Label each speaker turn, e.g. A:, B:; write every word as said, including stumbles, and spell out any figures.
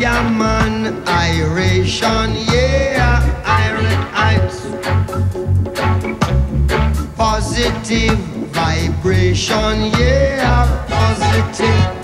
A: am an iration, yeah, iron positive vibration, yeah, positive.